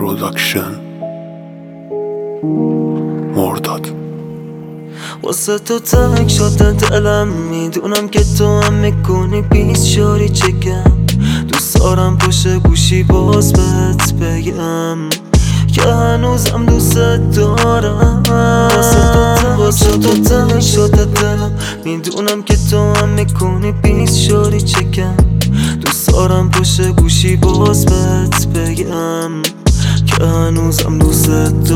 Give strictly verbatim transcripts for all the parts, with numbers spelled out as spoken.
پروداکشن مرداد. واسه تو تنگ شده دلم، میدونم که تو هم میکنی بیس شوری چکم. دوست دارم پشت گوشی باز بهت بگم که هنوزم دوست دارم. واسه تو تنگ شده دلم، میدونم که تو هم میکنی بیس شوری چکم. دوست دارم پشت گوشی باز بهت بگم که هنوزم دوست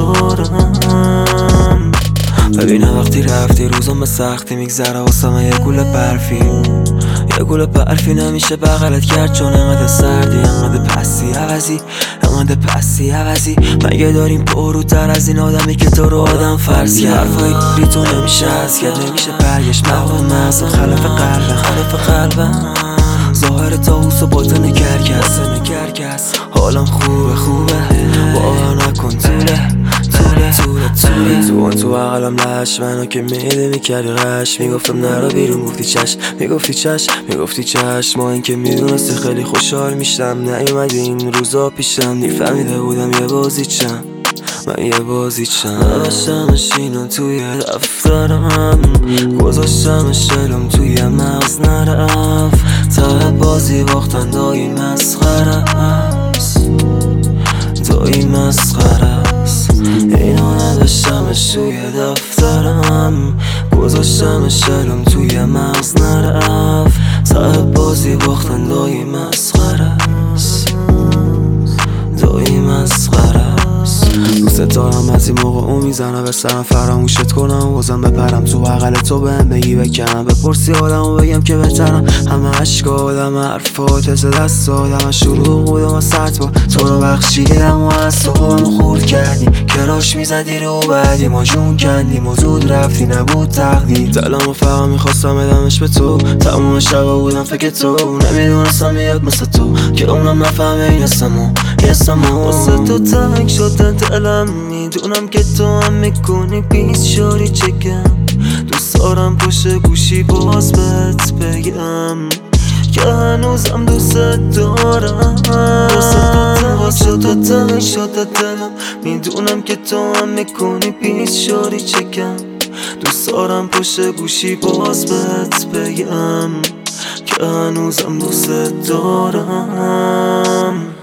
دارم. ببینم وقتی رفتی روزم به سختی میگذره واسم یه گوله برفی یه گوله برفی نمیشه بغلت کرد چون انقدر سردی انقدر پسی عوضی انقدر پسی عوضی. مگه داریم پروتر از این آدمی که تو رو آدم فرض کرد؟ حرفای بی تو نمیشه از کرد، نمیشه برگشت مغز مغز خلف قلبم خلف قلبم. ظاهر تاوس و باطن کرکس حالم خوبه خوبه باور نکن طوله طوله طوله طوله تو اون تو عقلم لش منو که میده میکردی غش. میگفتم نرو بیرون گفتی چش میگفتی چش میگفتی چش. ما این که میدونستی خیلی خوشحال میشم نیومدی این روزا پیشم. نیفهمیده بودم یه بازی چم من یه بازی چم. نوشتمش اینو توی دفترم گذاشتمش دلم توی مغز نرفت. ته بازی باختن دایی مسخره است دایی مسخره است. اینو نداشتمش توی دفترم گذاشتمش دلم توی مغز نرفت. ته بازی باختن دایی مسخره است دایی مسخره است. دوست دارم از این موقع اون میزنم به سرم فراموشت کنم بازم بپرم تو بغل تو بهم بگی بکنم بپرسی آدم و بگم که بهترم. همه عشق آدم حرفات از دست آدم شروع بودم و سرد با تو رو بخشیدم و از تو هم خورد کردی کراش میزدی رو بعدی ما جون کندیم و زود رفتی نبود تقدیر. دلم و فقط میخواستم بدمش به تو تموم شبا بودم فکر تو نمیدونستم میاد مثل تو که اونم نفهمه این اسمو اسمو. واسه تو تنگ شده دلم، میدونم که تو هم میکنی بیس شوری چکم. دوست دارم پشت گوشی باز بهت بگم که هنوزم دوست دارم. واسه تو تنگ شده دلم، میدونم که تو هم میکنی بیس شوری چکم. دوست دارم پشت گوشی باز بهت بگم که هنوزم دوست دارم.